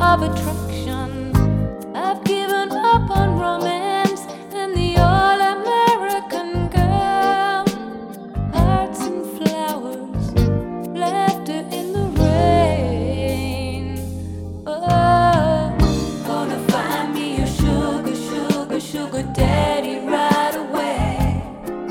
of attraction. I've given up on romance and the all-American girl. Hearts and flowers, laughter in the rain. Oh, gonna find me a sugar, sugar, sugar daddy right away.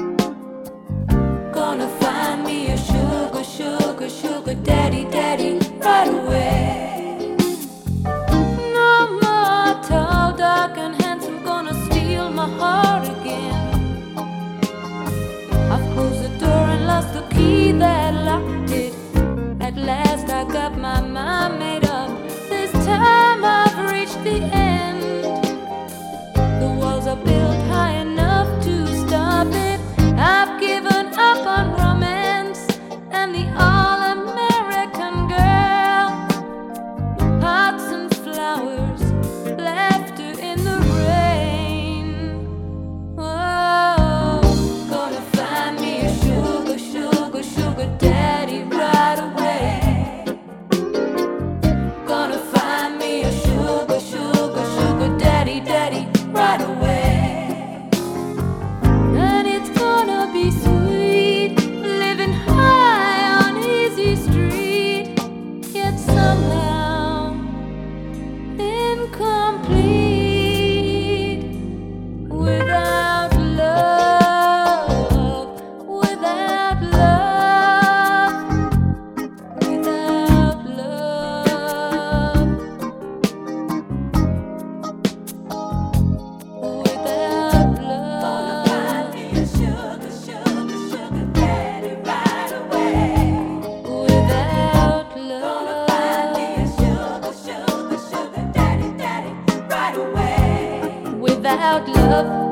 Gonna find me a sugar, sugar, sugar daddy, daddy right away. No more tall, dark and handsome, gonna steal my heart again. I've closed the door and lost the key that locked it. At last I got my mind made up. This time I've reached the end. The walls are built high enough to stop it. I've given up on romance and the all-American girl. Hearts and flowers, laughter in the rain. Oh, gonna find me a sugar, sugar, sugar daddy right away. Gonna find me a sugar, sugar, sugar daddy, daddy right away. And it's gonna be sweet, living high on Easy Street, yet somehow incomplete without love, without love, without love, without love. Find me a sugar, sugar, sugar daddy right away. Without love. Find me a sugar, sugar, sugar daddy, daddy right away. Without love.